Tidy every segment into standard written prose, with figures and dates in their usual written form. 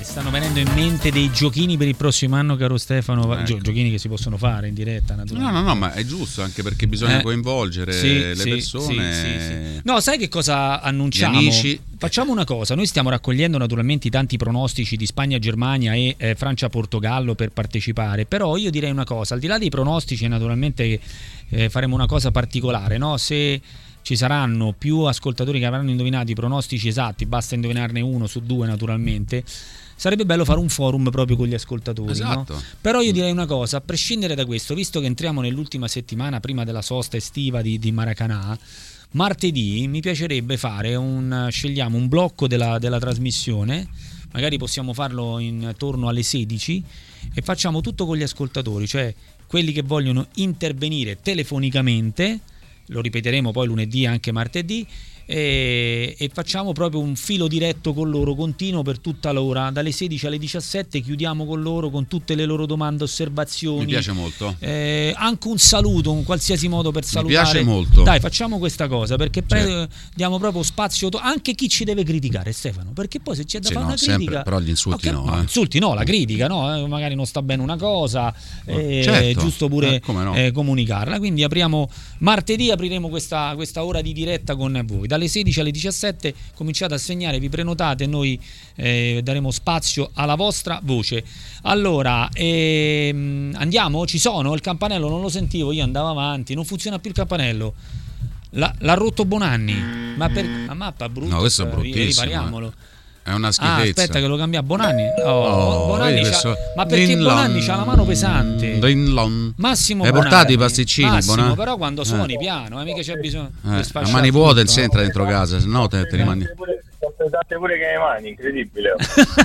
stanno venendo in mente dei giochini per il prossimo anno, caro Stefano, Ecco. Giochini che si possono fare in diretta, naturalmente. No, ma è giusto, anche perché bisogna coinvolgere le persone. Sì. No, sai che cosa annunciamo? Gli amici. Facciamo una cosa, noi stiamo raccogliendo naturalmente i tanti pronostici di Spagna, Germania e Francia, Portogallo per partecipare, però io direi una cosa, al di là dei pronostici naturalmente faremo una cosa particolare, no? Se ci saranno più ascoltatori che avranno indovinato i pronostici esatti, basta indovinarne uno su due naturalmente, sarebbe bello fare un forum proprio con gli ascoltatori, esatto. no? Però io direi una cosa, a prescindere da questo, visto che entriamo nell'ultima settimana prima della sosta estiva di Maracanã, martedì mi piacerebbe fare scegliamo un blocco della trasmissione, magari possiamo farlo intorno alle 16 e facciamo tutto con gli ascoltatori, cioè quelli che vogliono intervenire telefonicamente, lo ripeteremo poi lunedì e anche martedì, e facciamo proprio un filo diretto con loro continuo per tutta l'ora, dalle 16 alle 17 chiudiamo con loro con tutte le loro domande, osservazioni. Mi piace molto. Anche un saluto, un qualsiasi modo per salutare. Mi piace molto. Dai, facciamo questa cosa perché diamo proprio spazio anche chi ci deve criticare, Stefano, perché poi se c'è da fare una critica sempre, però gli insulti insulti no, la critica no, magari non sta bene una cosa, certo. giusto pure come no. comunicarla. Quindi martedì apriremo questa ora di diretta con voi dalle 16 alle 17, cominciate a segnare, vi prenotate, noi daremo spazio alla vostra voce. Allora andiamo, ci sono, il campanello non lo sentivo, io andavo avanti, non funziona più il campanello, l'ha rotto Bonanni, ma per la mappa brutta, no, questo è bruttissimo, ripariamolo. È una schifezza. Aspetta che lo cambia Bonanni. Bonanni ma perché Dinlon. Bonanni c'ha la mano pesante. Dinlon. Massimo hai Bonanni. portato i pasticcini, Massimo, Bonanni? però quando suoni piano, mica c'è bisogno di a mani vuote non si entra dentro casa, se no te rimani. Date pure che hai mani, incredibile.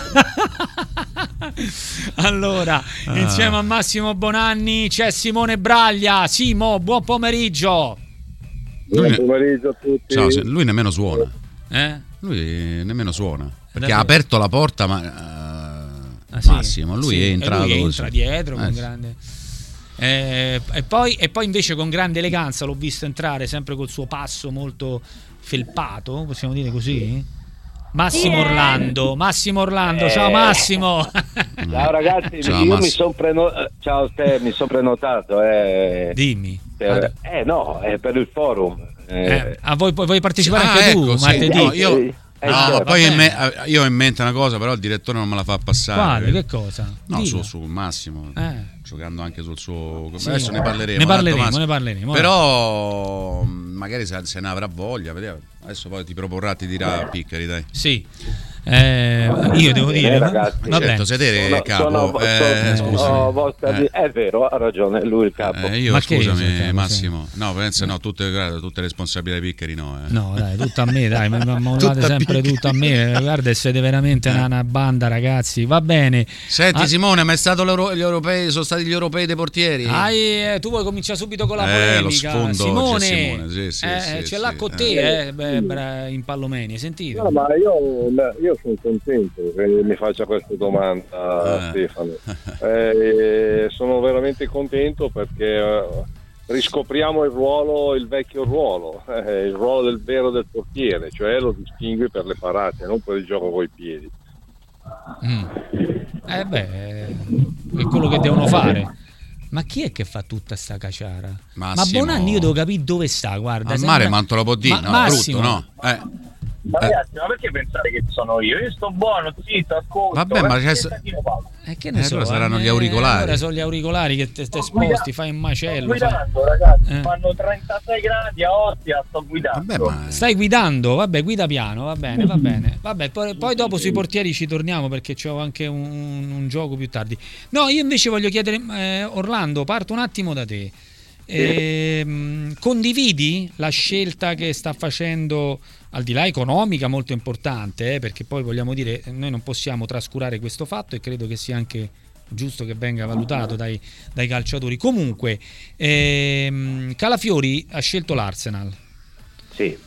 Allora, insieme a Massimo Bonanni c'è Simone Braglia. Simo, buon pomeriggio. Buon pomeriggio a tutti. Ciao, lui nemmeno suona. Lui nemmeno suona. Perché ha aperto la porta, Massimo, lui è entrato. Lui entra dietro con grande. E poi invece con grande eleganza l'ho visto entrare sempre col suo passo molto felpato, possiamo dire così? Massimo Orlando, ciao Massimo. Ciao ragazzi, ciao, io mi sono prenotato. Dimmi. Per il forum. Vuoi partecipare anche tu martedì? No, poi io ho in mente una cosa, però il direttore non me la fa passare. Quale? Che cosa? No, su Massimo, giocando anche sul suo. Sì. Adesso ne parleremo. Ne parleremo. Però magari se ne avrà voglia, vediamo. Adesso poi ti dirà Piccari, dai. Sì. Io devo dire, ragazzi, certo, sedere capo. È vero, ha ragione, lui il capo. Io scusami, Massimo. No, penso tutte responsabilità dei Piccari, no. No, dai, tutto a me, dai, mi mollate sempre tutto a me. Guarda, siete veramente una banda, ragazzi. Va bene. Senti, Simone, ma è stato gli europei, sono stati gli europei dei portieri? Tu vuoi cominciare subito con la polemica. Lo sfondo Simone, sì, ce l'ha con te, in Pallomeni, hai sentito? No, ma io sono contento che mi faccia questa domanda, Stefano. Sono veramente contento perché riscopriamo il vecchio ruolo, il ruolo del vero del portiere, cioè lo distingui per le parate, non per il gioco coi piedi. È quello che devono fare. Ma chi è che fa tutta sta caciara? Massimo. Ma Bonanni io devo capire dove sta, guarda. Al mare manto lo può dire, no, Massimo. brutto, no? Ma ragazzi, ma perché pensate che sono io? Io sto buono, zitto, ascolto. Vabbè, ma che ne so, allora saranno gli auricolari. Allora sono gli auricolari che te sposti, fai un macello. Sto guidando, ragazzi, fanno 36 gradi a Ostia, sto guidando. Vabbè, ma... Stai guidando? Vabbè, guida piano, va bene. Vabbè, poi dopo sui portieri ci torniamo perché c'ho anche un gioco più tardi. No, io invece voglio chiedere, Orlando, parto un attimo da te. Condividi la scelta che sta facendo, al di là economica molto importante, perché poi vogliamo dire, noi non possiamo trascurare questo fatto e credo che sia anche giusto che venga valutato dai calciatori. Comunque Calafiori ha scelto l'Arsenal, sì.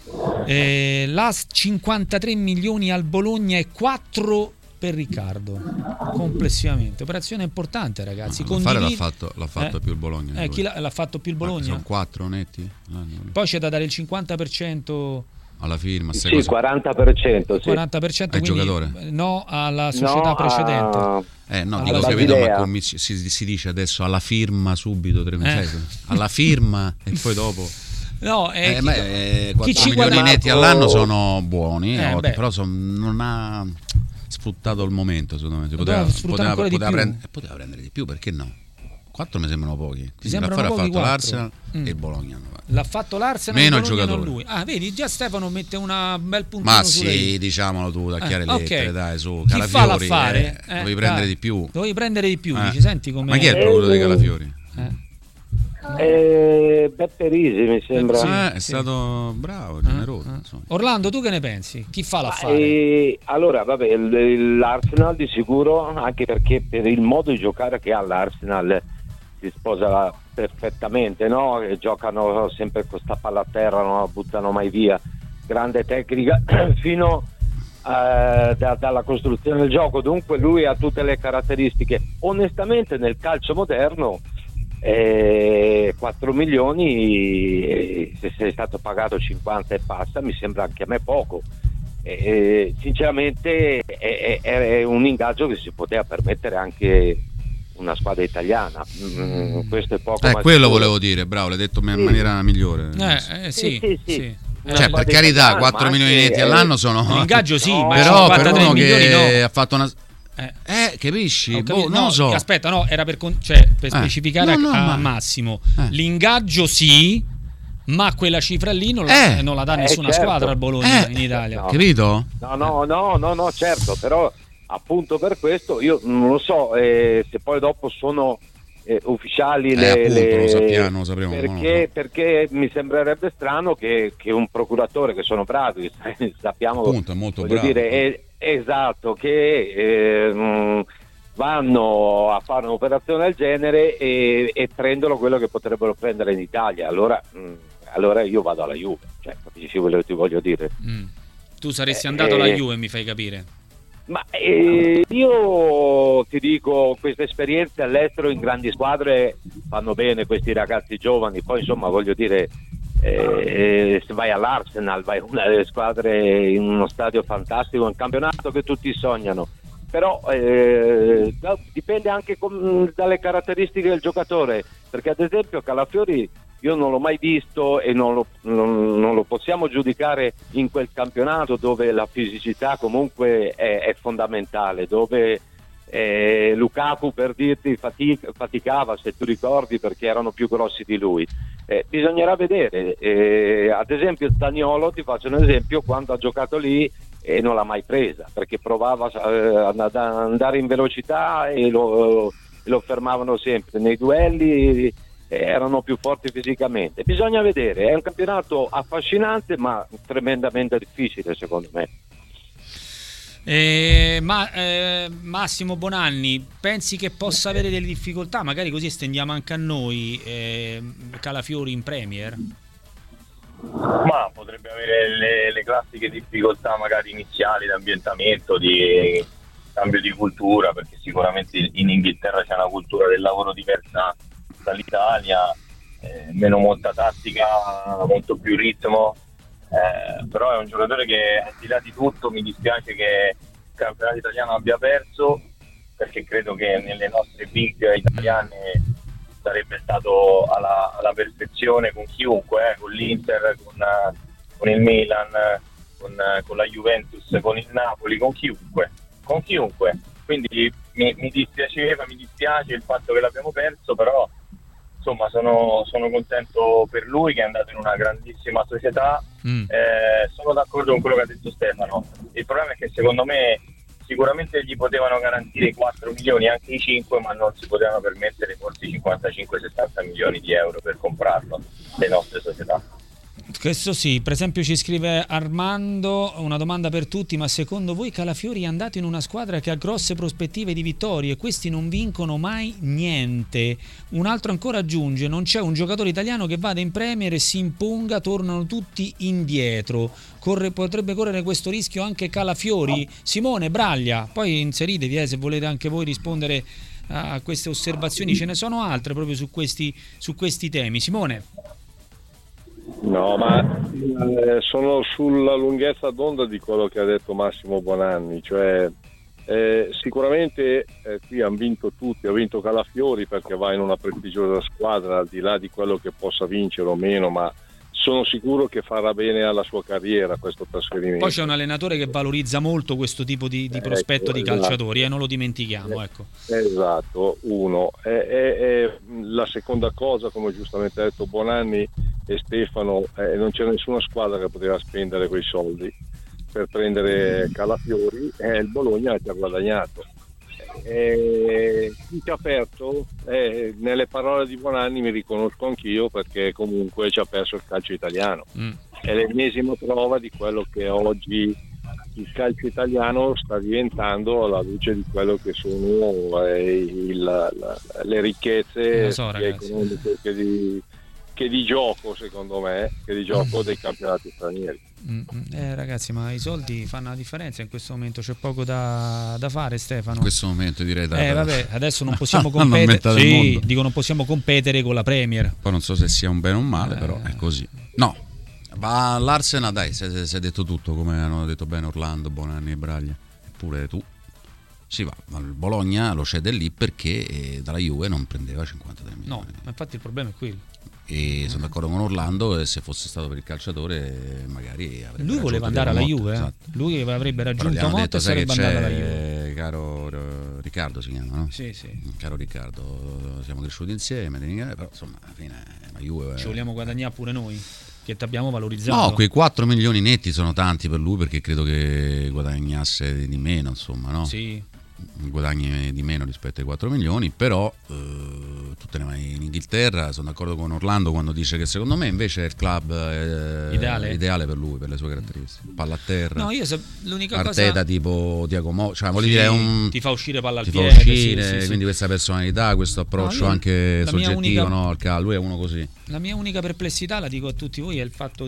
53 milioni al Bologna e 4 per Riccardo complessivamente. Operazione importante, ragazzi. L'ha fatto più il Bologna. Chi l'ha fatto più il Bologna? Sono 4 netti. Poi c'è da dare il 50% alla firma? Sì, 40%. Sì. 40% al quindi giocatore? No alla società precedente. No, Alla dico, capito, Basilea. ma come si dice adesso alla firma subito 3 mesi? Alla firma e poi dopo. No, Ma, 4 ci milioni guadagna- netti all'anno sono buoni, beh. però non ha sfruttato il momento, secondo me. Doveva sfruttare ancora di più. Poteva prendere di più, perché no? 4 mi sembrano pochi. Quindi sembrano l'affare ha pochi fatto 4. l'Arsenal e il Bologna hanno fatto. L'ha fatto l'Arsenal, Meno il Bologna, giocatori. non lui. Ah, vedi, già Stefano mette una bel puntino Ma su lei. sì, diciamolo tu, da chiare ok. lettere, dai, su. Chi fa Calafiori, l'affare? dovevi prendere dai. di più. Dovevi prendere di più, Eh. dici, senti come. Ma chi è il produttore di Calafiori? Beppe Risi mi sembra. È stato bravo, generoso. insomma. Orlando, tu che ne pensi? Chi fa l'affare? Allora, vabbè, l'Arsenal di sicuro, anche perché per il modo di giocare che ha l'Arsenal si sposa perfettamente, no? E giocano sempre con sta palla a terra, non la buttano mai via. Grande tecnica fino dalla costruzione del gioco. Dunque lui ha tutte le caratteristiche. Onestamente nel calcio moderno 4 milioni, se sei stato pagato 50 e passa, mi sembra anche a me poco. Sinceramente è un ingaggio che si poteva permettere anche una squadra italiana. Questo è poco, ma Quello sicuro. volevo dire, bravo, l'hai detto in maniera migliore. Sì. Una Cioè, per squadra carità, italiana, 4 ma milioni anche, netti all'anno sono. L'ingaggio sì, No, ma Però per 53 uno milioni che no. ha fatto una. Capisci? Ho capito. Non lo so. Aspetta, no, era per specificare a Massimo. Massimo. Sì, ma quella cifra lì non la dà nessuna certo. squadra al Bologna in Italia. No. Capito? No, certo, però appunto per questo io non lo so se poi dopo sono ufficiali appunto, lo sapremo. perché mi sembrerebbe strano che un procuratore, che sono bravi, sappiamo, appunto, è molto voglio bravo. dire, esatto, che vanno a fare un'operazione del genere e prendono quello che potrebbero prendere in Italia. Allora io vado alla Juve, cioè, capisci quello che ti voglio dire? Tu saresti andato alla Juve, mi fai capire. Ma io ti dico, queste esperienze all'estero in grandi squadre fanno bene questi ragazzi giovani. Poi insomma, voglio dire, se vai all'Arsenal, vai a una delle squadre in uno stadio fantastico, un campionato che tutti sognano, però dipende anche dalle caratteristiche del giocatore, perché ad esempio Calafiori io non l'ho mai visto e non lo possiamo giudicare in quel campionato dove la fisicità comunque è fondamentale, dove Lukaku, per dirti, faticava, se tu ricordi, perché erano più grossi di lui. Bisognerà vedere, ad esempio Zaniolo, ti faccio un esempio, quando ha giocato lì e non l'ha mai presa, perché provava ad andare in velocità e lo fermavano sempre nei duelli, erano più forti fisicamente. Bisogna vedere, è un campionato affascinante ma tremendamente difficile, secondo me. Massimo Bonanni, pensi che possa avere delle difficoltà? Magari così estendiamo anche a noi Calafiori in Premier? Ma potrebbe avere le classiche difficoltà magari iniziali di ambientamento, di cambio di cultura, perché sicuramente in Inghilterra c'è una cultura del lavoro diversa dall'Italia, meno molta tattica, molto più ritmo, però è un giocatore che, al di là di tutto, mi dispiace che il campionato italiano abbia perso, perché credo che nelle nostre big italiane sarebbe stato alla perfezione con chiunque, con l'Inter, con il Milan, con la Juventus, con il Napoli, con chiunque. Quindi mi dispiace il fatto che l'abbiamo perso, però insomma sono contento per lui, che è andato in una grandissima società. Sono d'accordo con quello che ha detto Stefano. Il problema è che secondo me sicuramente gli potevano garantire i 4 milioni, anche i 5, ma non si potevano permettere forse i 55-70 milioni di euro per comprarlo, le nostre società. Questo sì, per esempio ci scrive Armando una domanda per tutti: ma secondo voi Calafiori è andato in una squadra che ha grosse prospettive di vittorie e questi non vincono mai niente? Un altro ancora aggiunge: non c'è un giocatore italiano che vada in Premier e si imponga, tornano tutti indietro. Potrebbe correre questo rischio anche Calafiori? Simone Braglia, poi inseritevi se volete anche voi rispondere a queste osservazioni, ce ne sono altre proprio su questi temi. Simone. No, ma sono sulla lunghezza d'onda di quello che ha detto Massimo Bonanni, cioè sicuramente qui hanno vinto tutti, ha vinto Calafiori perché va in una prestigiosa squadra, al di là di quello che possa vincere o meno, ma sono sicuro che farà bene alla sua carriera questo trasferimento. Poi c'è un allenatore che valorizza molto questo tipo di prospetto di calciatori, non lo dimentichiamo. Ecco. Esatto, uno. La seconda cosa, come giustamente ha detto Bonanni e Stefano, non c'è nessuna squadra che poteva spendere quei soldi per prendere Calafiori, il Bologna ci ha guadagnato. Chi ci ha perso, nelle parole di Bonanni mi riconosco anch'io, perché comunque ci ha perso il calcio italiano. È l'ennesima prova di quello che oggi il calcio italiano sta diventando alla luce di quello che sono le ricchezze sia economiche che di gioco, secondo me, che di gioco dei campionati stranieri. Ragazzi, ma i soldi fanno la differenza in questo momento, c'è poco da fare, Stefano. In questo momento direi vabbè, adesso non possiamo competere. Dico, non possiamo competere con la Premier. Poi non so se sia un bene o un male, però è così. No, va all'Arsenal, dai, si è detto tutto, come hanno detto bene Orlando, Bonanni e Braglia, eppure tu. Si va, ma il Bologna lo cede lì perché dalla Juve non prendeva 53 milioni. No, ma infatti il problema è quello. E sono d'accordo con Orlando, e se fosse stato per il calciatore magari avrebbe lui voleva andare alla Juve, esatto. Lui avrebbe raggiunto Motta e sarebbe andato alla Juve. Caro Riccardo si chiama, no? Sì. Caro Riccardo, siamo cresciuti insieme, però insomma alla fine la Juve ci vogliamo guadagnare pure noi, che ti abbiamo valorizzato. No, quei 4 milioni netti sono tanti per lui, perché credo che guadagnasse di meno, insomma, no? Sì. Guadagni di meno rispetto ai 4 milioni, però tu te ne vai in Inghilterra. Sono d'accordo con Orlando quando dice che secondo me invece è il club ideale per lui, per le sue caratteristiche. Palla a terra, no, l'unica Arteta cosa tipo Diago Motta, cioè voglio dire ti fa uscire palla al ti piede, fa uscire, sì. quindi questa personalità, questo approccio anche soggettivo, no, al calcio, lui è uno così. La mia unica perplessità, la dico a tutti voi, è il fatto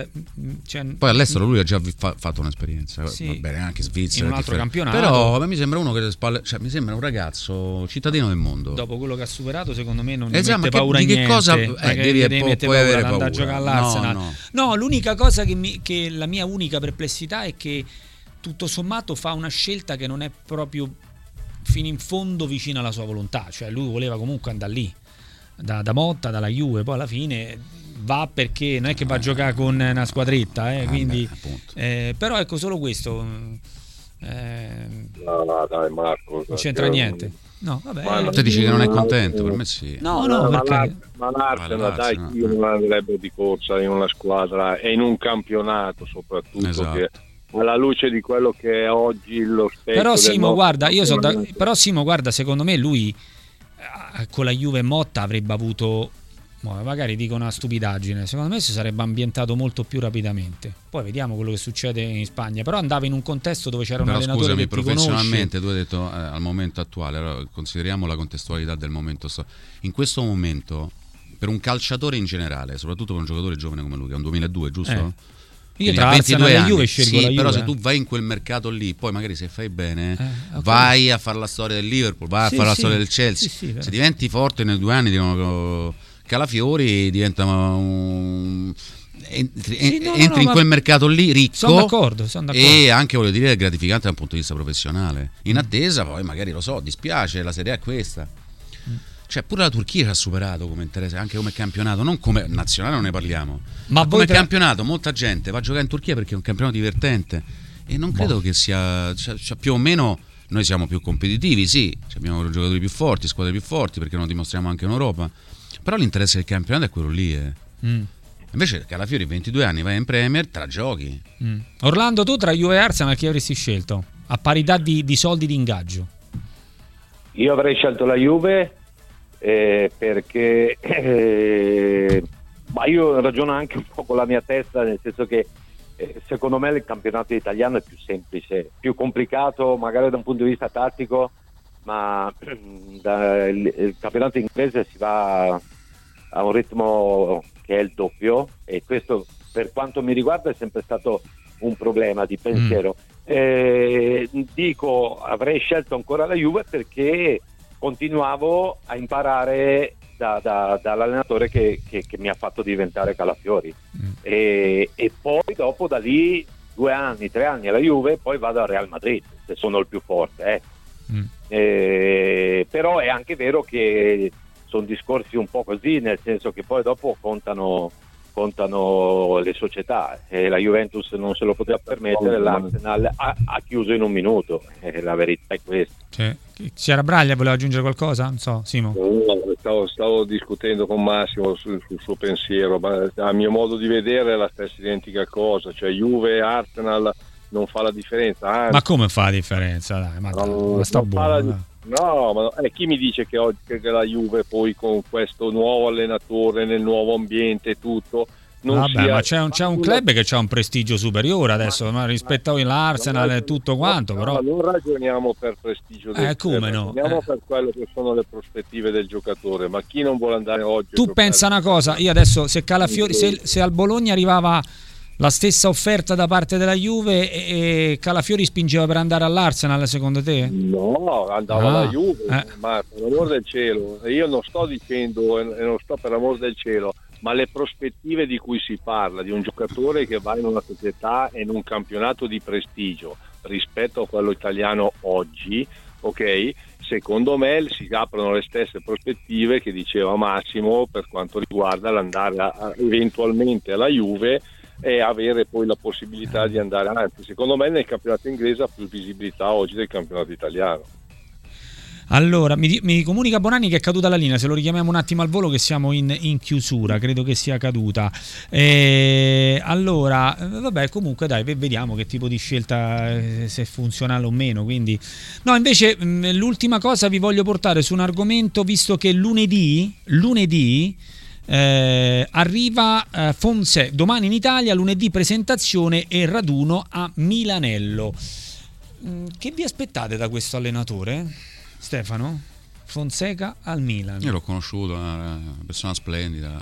poi all'estero lui ha già fatto un'esperienza, va bene, anche Svizzera, in un altro campionato, però mi sembra uno che le spalle, cioè mi sembra un ragazzo cittadino del mondo. Dopo quello che ha superato, secondo me non esatto, mette paura di che niente. Cosa devi puoi avere paura a giocare all'Arsenal. No, l'unica cosa che la mia unica perplessità è che tutto sommato fa una scelta che non è proprio fino in fondo vicina alla sua volontà, cioè lui voleva comunque andare lì da Motta, dalla Juve, poi alla fine va perché non è che va a giocare con una squadretta, quindi però ecco, solo questo no, dai Marco, non c'entra niente. No, vabbè. Te dici che non è contento, per me sì. No, perché ma l'Arsenal, dai, io non andrebbe di corsa in una squadra e in un campionato soprattutto, esatto, che alla luce di quello che è oggi lo specchio. Però Simo, guarda, però Simo, guarda, secondo me lui con la Juve Motta avrebbe avuto, magari dico una stupidaggine, secondo me si sarebbe ambientato molto più rapidamente. Poi vediamo quello che succede in Spagna, però andava in un contesto dove c'era un allenatore che ti professionalmente conosce. Tu hai detto al momento attuale, allora consideriamo la contestualità del momento. In questo momento, per un calciatore in generale, soprattutto per un giocatore giovane come lui, che è un 2002, giusto? Io tra 22 anni, Juve scelgo la Juve. Però se tu vai in quel mercato lì, poi magari se fai bene, vai a fare la storia del Liverpool, vai a fare la storia del Chelsea. Se diventi forte nei 2 anni, dicono Calafiori diventa entri in quel mercato lì ricco. Sono d'accordo. E anche, voglio dire, gratificante dal punto di vista professionale. In attesa, poi magari lo so, dispiace, la Serie A è questa. Cioè pure la Turchia ci ha superato come interesse, anche come campionato, non come nazionale, non ne parliamo, ma come campionato. Molta gente va a giocare in Turchia perché è un campionato divertente, e non credo che sia, cioè, più o meno noi siamo più competitivi, sì, abbiamo giocatori più forti, squadre più forti, perché lo dimostriamo anche in Europa, però l'interesse del campionato è quello lì. Invece Calafiori 22 anni, vai in Premier, te la giochi. Orlando, tu tra Juve e Arsenal chi avresti scelto? A parità di soldi di ingaggio. Io avrei scelto la Juve, perché ma io ragiono anche un po' con la mia testa, nel senso che secondo me il campionato italiano è più semplice, più complicato magari da un punto di vista tattico, ma il campionato inglese si va a un ritmo che è il doppio, e questo per quanto mi riguarda è sempre stato un problema di pensiero. Dico, avrei scelto ancora la Juve perché continuavo a imparare dall'allenatore che mi ha fatto diventare Calafiori. E poi dopo da lì 2 anni, 3 anni alla Juve, poi vado al Real Madrid, se sono il più forte. Però è anche vero che sono discorsi un po' così, nel senso che poi dopo contano le società, e la Juventus non se lo poteva permettere, l'Arsenal ha chiuso in un minuto, la verità è questa. C'era Braglia, voleva aggiungere qualcosa? Non so, Simo. Stavo discutendo con Massimo sul suo pensiero, ma a mio modo di vedere è la stessa identica cosa, cioè Juve e Arsenal non fa la differenza. Anzi, ma come fa la differenza? Dai, ma sta buono. No, ma chi mi dice che oggi che la Juve poi con questo nuovo allenatore nel nuovo ambiente e tutto non sia... ma c'è un club che ha un prestigio superiore adesso, ma rispetto all'Arsenal e tutto quanto, però non ragioniamo per prestigio del club, ragioniamo per quello che sono le prospettive del giocatore, ma chi non vuole andare oggi... Tu pensa una cosa, io adesso se Calafiori, se al Bologna arrivava la stessa offerta da parte della Juve e Calafiori spingeva per andare all'Arsenal, secondo te? No, andava alla Juve, ma per l'amor del cielo, io non sto dicendo, e non sto per l'amor del cielo, ma le prospettive di cui si parla, di un giocatore che va in una società e in un campionato di prestigio rispetto a quello italiano oggi, ok? Secondo me si aprono le stesse prospettive che diceva Massimo per quanto riguarda l'andare eventualmente alla Juve e avere poi la possibilità di andare avanti. Secondo me nel campionato inglese ha più visibilità oggi del campionato italiano. Allora, mi comunica Bonanni che è caduta la linea, se lo richiamiamo un attimo al volo che siamo in chiusura, credo che sia caduta. Allora, vabbè, comunque dai, vediamo che tipo di scelta, se è funzionale o meno, quindi... No, invece l'ultima cosa vi voglio portare su un argomento, visto che lunedì arriva Fonseca, domani in Italia, lunedì presentazione e raduno a Milanello. Che vi aspettate da questo allenatore, Stefano? Fonseca al Milan. Io l'ho conosciuto, è una persona splendida,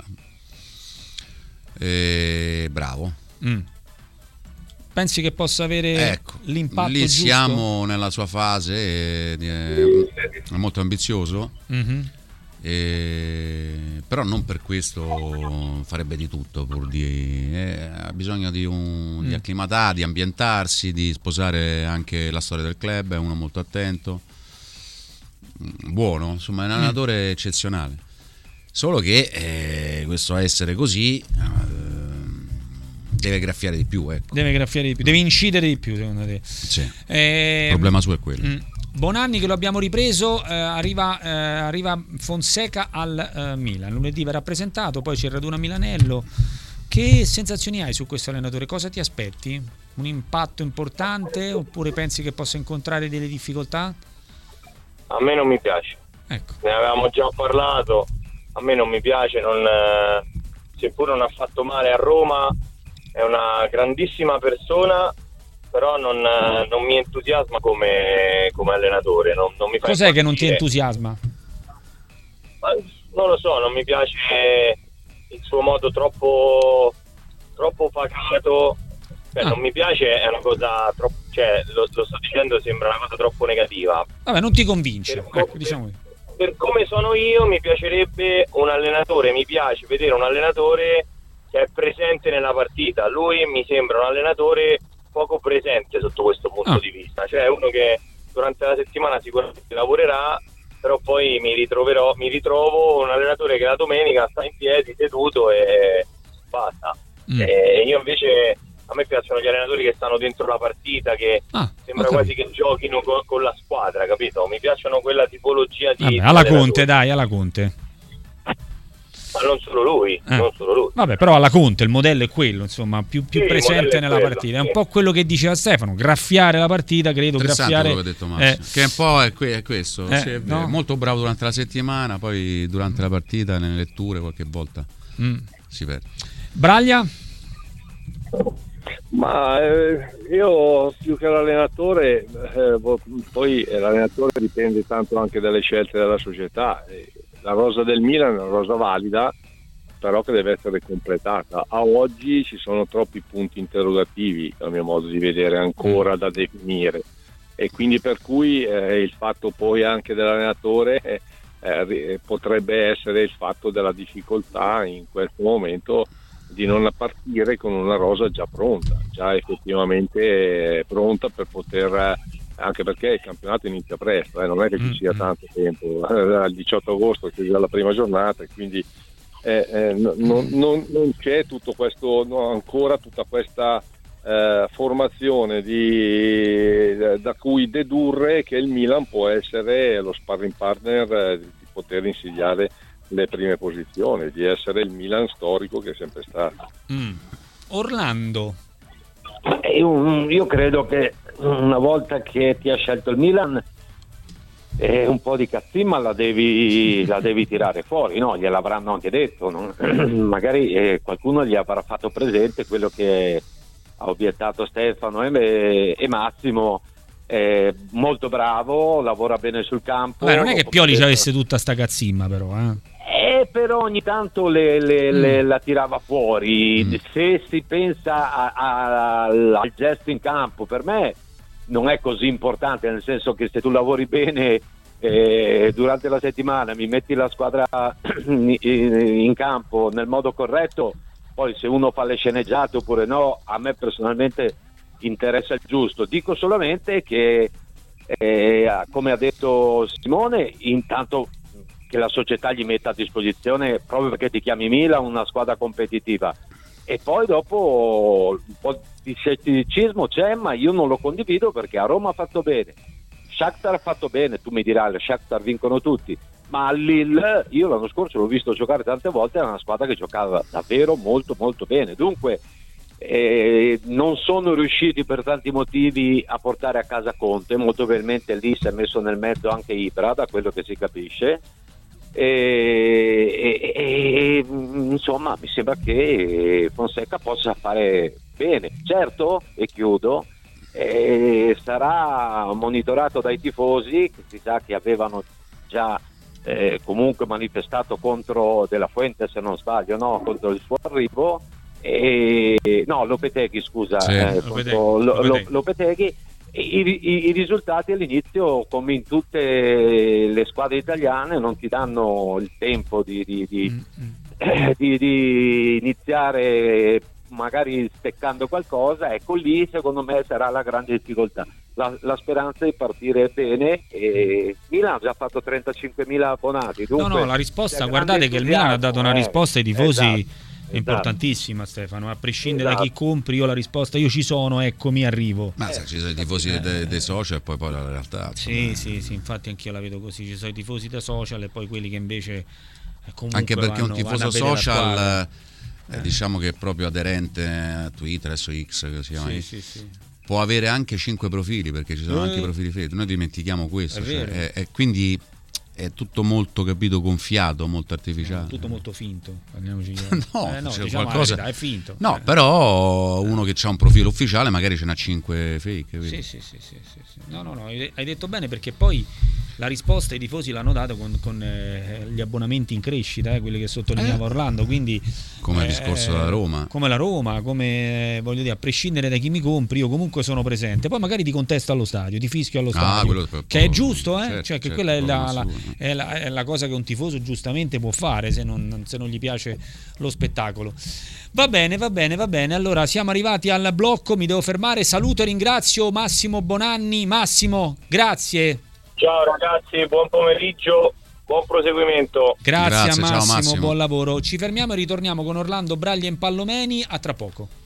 bravo. Pensi che possa avere l'impatto lì giusto? Siamo nella sua fase, è molto ambizioso. Però non per questo farebbe di tutto pur ha bisogno di acclimatare, di ambientarsi, di sposare anche la storia del club. È uno molto attento, buono, insomma è un allenatore eccezionale, solo che questo essere così deve graffiare di più, deve incidere di più, secondo te? Sì. Il problema suo è quello. Bonanni, che lo abbiamo ripreso, arriva Fonseca al Milan, lunedì verrà presentato, poi c'è il raduno a Milanello. Che sensazioni hai su questo allenatore? Cosa ti aspetti? Un impatto importante oppure pensi che possa incontrare delle difficoltà? A me non mi piace, ecco. Ne avevamo già parlato, a me non mi piace, seppur non ha fatto male a Roma, è una grandissima persona, però non mi entusiasma come allenatore. Non mi fa Cos'è che non ti entusiasma? Ma non lo so, non mi piace il suo modo troppo pacato, non mi piace, è una cosa troppo, lo sto dicendo, sembra una cosa troppo negativa. Vabbè, non ti convince, diciamo. Per come sono io, mi piacerebbe un allenatore, mi piace vedere un allenatore che è presente nella partita. Lui mi sembra un allenatore poco presente sotto questo punto di vista, cioè uno che durante la settimana sicuramente lavorerà, però poi mi ritrovo un allenatore che la domenica sta in piedi seduto e basta. E io invece, a me piacciono gli allenatori che stanno dentro la partita, che sembra quasi che giochino con la squadra, capito? Mi piacciono quella tipologia di... alla Conte, dai, alla Conte. Ma non solo lui, non solo lui. Vabbè, però alla Conte il modello è quello, insomma, più presente nella partita. È un po' quello che diceva Stefano, graffiare la partita, credo, graffiare. Quello che ha detto Massimo, che un po' è questo, no? Molto bravo durante la settimana, poi durante la partita, nelle letture qualche volta si perde. Braglia? Ma io più che l'allenatore, poi l'allenatore dipende tanto anche dalle scelte della società. La rosa del Milan è una rosa valida, però che deve essere completata. A oggi ci sono troppi punti interrogativi, a mio modo di vedere, ancora da definire, e quindi per cui il fatto poi anche dell'allenatore potrebbe essere il fatto della difficoltà in questo momento di non partire con una rosa già pronta, già effettivamente pronta per poter, anche perché il campionato inizia presto, non è che ci sia tanto tempo, al 18 agosto che è già la prima giornata, e quindi non c'è tutto questo, ancora tutta questa formazione da cui dedurre che il Milan può essere lo sparring partner di poter insidiare le prime posizioni, di essere il Milan storico che è sempre stato. Orlando, io credo che una volta che ti ha scelto il Milan, un po' di cazzimma la devi tirare fuori, no? Gliel'avranno anche detto, no? Magari qualcuno gli avrà fatto presente quello che ha obiettato Stefano e Massimo. Molto bravo, lavora bene sul campo. Non è che Pioli ci avesse tutta sta cazzimma, però però ogni tanto la tirava fuori. Se si pensa al gesto in campo, per me non è così importante, nel senso che se tu lavori bene durante la settimana, mi metti la squadra in campo nel modo corretto, poi se uno fa le sceneggiate oppure no, a me personalmente interessa il giusto. Dico solamente che come ha detto Simone, intanto che la società gli metta a disposizione, proprio perché ti chiami Milan, una squadra competitiva, e poi dopo un po' di scetticismo c'è, ma io non lo condivido, perché a Roma ha fatto bene, Shakhtar ha fatto bene, tu mi dirai lo Shakhtar vincono tutti, ma Lille io l'anno scorso l'ho visto giocare tante volte, era una squadra che giocava davvero molto molto bene. Dunque non sono riusciti per tanti motivi a portare a casa Conte, molto probabilmente lì si è messo nel mezzo anche Ibra, da quello che si capisce, insomma mi sembra che Fonseca possa fare bene, certo, e chiudo, sarà monitorato dai tifosi, che si sa che avevano già comunque manifestato contro De La Fuente, se non sbaglio, no? Contro il suo arrivo, Lopetegui, scusa, sì, Lopetegui. I risultati all'inizio, come in tutte le squadre italiane, non ti danno il tempo di iniziare magari steccando qualcosa. Ecco, lì secondo me sarà la grande difficoltà, la speranza di partire bene. E Milan ha già fatto 35.000 abbonati, dunque, la risposta, guardate che il Milan ha dato una risposta ai tifosi importantissima, Stefano, a prescindere da chi compri, io la risposta, io ci sono, eccomi, arrivo. Ma ci sono i tifosi dei social e poi la realtà. Sì, infatti anch'io la vedo così, ci sono i tifosi da social e poi quelli che invece comunque anche perché un tifoso social diciamo che è proprio aderente a Twitter, adesso X che si chiama, può avere anche 5 profili, perché ci sono anche i profili fake, noi dimentichiamo questo, e quindi è tutto molto, capito, gonfiato, molto artificiale, tutto molto finto. no, diciamo qualcosa verità, è finto. No, però uno che ha un profilo ufficiale magari ce n'ha 5 fake, sì. No, hai detto bene, perché poi la risposta i tifosi l'hanno dato con gli abbonamenti in crescita, quelli che sottolineava Orlando, quindi come il discorso della Roma, come voglio dire, a prescindere da chi mi compri, io comunque sono presente, poi magari ti contesto allo stadio, ti fischio allo stadio, che è giusto, cioè che quella è la cosa che un tifoso giustamente può fare se non gli piace lo spettacolo. Va bene, allora siamo arrivati al blocco, mi devo fermare, saluto e ringrazio Massimo Bonanni. Massimo, grazie. Ciao ragazzi, buon pomeriggio, buon proseguimento. Grazie a ciao, Massimo, buon lavoro. Ci fermiamo e ritorniamo con Orlando Braglia in Pallomeni, a tra poco.